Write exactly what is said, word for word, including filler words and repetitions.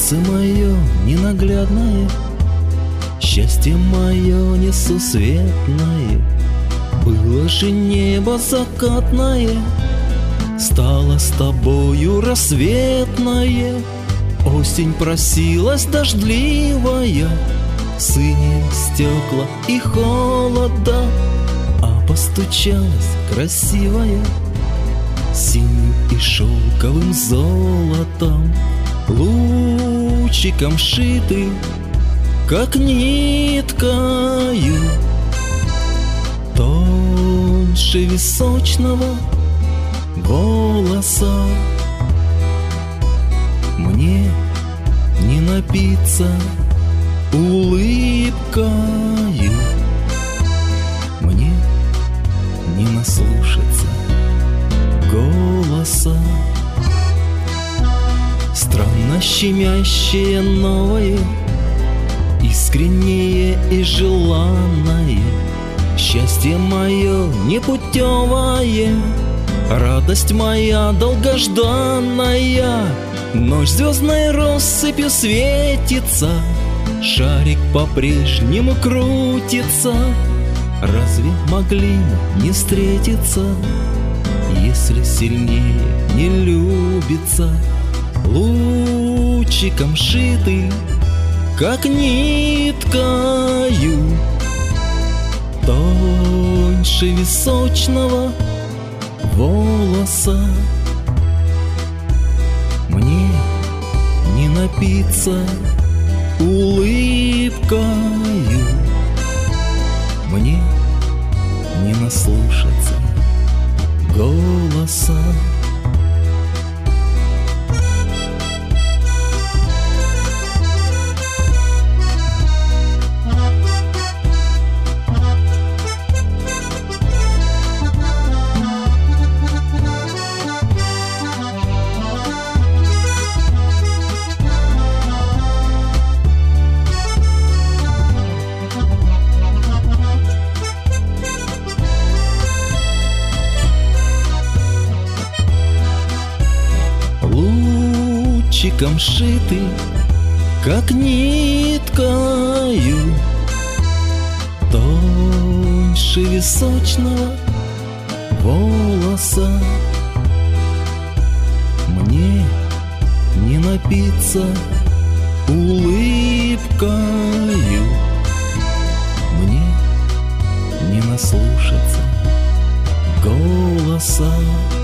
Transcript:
Солнце мое ненаглядное, счастье мое несусветное. Было же небо закатное, стало с тобою рассветное. Осень просилась дождливая, синие стекла и холода, а постучалась красивая синим и шелковым золотом. Лучиком шиты, как ниткою, тоньше височного волоса. Мне не напиться улыбкою, мне не наслушаться голоса. Странно щемящее новое, искреннее и желанное. Счастье мое непутевое, радость моя долгожданная. Ночь звездной россыпью светится, шарик по-прежнему крутится. Разве могли мы не встретиться, если сильнее не любится? Лучиком шиты, как ниткою, тоньше височного волоса. Мне не напиться улыбкою, мне не наслушаться голоса. Лучиком шиты, как ниткою, тоньше височного волоса. Мне не напиться улыбкою, мне не наслушаться голоса.